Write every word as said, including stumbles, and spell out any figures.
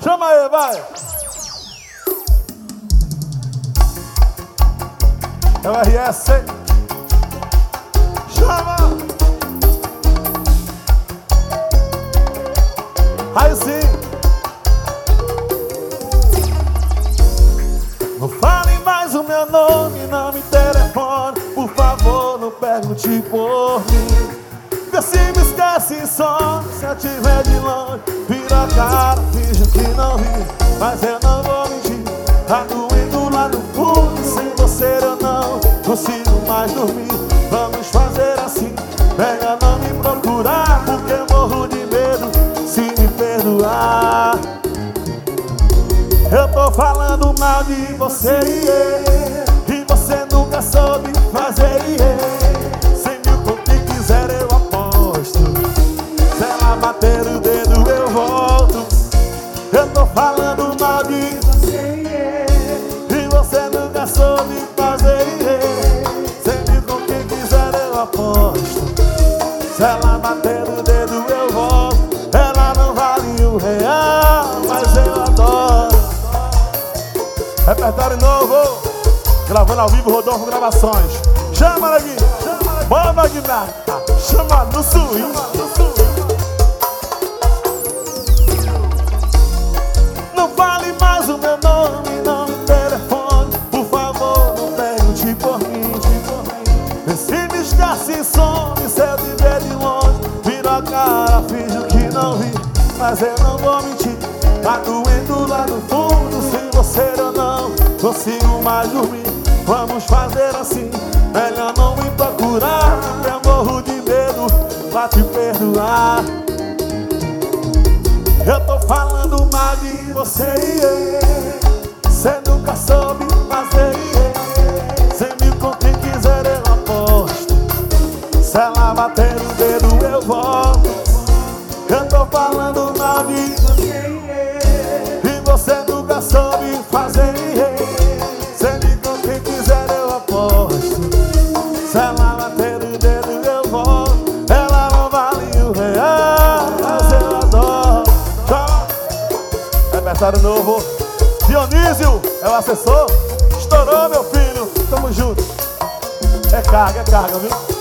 Chama aí, vai. É o R S, hein? Chama. Aí sim. Não fale mais o meu nome, não me telefone. Por favor, não pergunte por mim. Vê se me esquece e some. Se eu tiver de longe, vira a cara, finge que não vi. Mas eu não vou mentir, tá doendo lá no fundo. Sem você eu não consigo mais dormir. Vamos fazer assim, melhor não me procurar, porque eu morro de medo se me perdoar. Eu tô falando mal de você, yeah, e você nunca soube fazer, yeah. Cem mil com quem quiser eu aposto. Se ela bater o dedo eu volto. Eu tô falando mal de você, yeah, e você nunca soube fazer, yeah. Cem mil com quem quiser eu aposto. Se ela bater o dedo eu volto. Ela não vale um real, mas eu adoro. Repertório novo, gravando ao vivo, Rodolfo Gravações. Chama, Neguinho, bora, Magna. Chama no swing. Não fale mais o meu nome, não me telefone. Por favor, não pergunte por mim. Vê se me esquece e some. Se eu viver de longe, viro a cara, finjo que não vi. Mas eu não vou mentir, tá doendo lá no fundo. Sem você eu não consigo mais dormir. Vamos fazer assim, melhor não me procurar. Eu morro de medo pra te perdoar. Eu tô falando mal de você, yeah. Cê nunca soube fazer, yeah. Cem mil com quem quiser eu aposto. Se ela bater o dedo eu volto. Eu tô falando mal de você, yeah, e você nunca soube fazer, yeah. Cem mil com quem quiser eu aposto. Se ela bater o dedo eu volto. Ela não vale um real, mas eu adoro. Tchau. Repertório novo, Dionísio é o assessor. Estourou, meu filho, tamo junto. É carga, é carga, viu?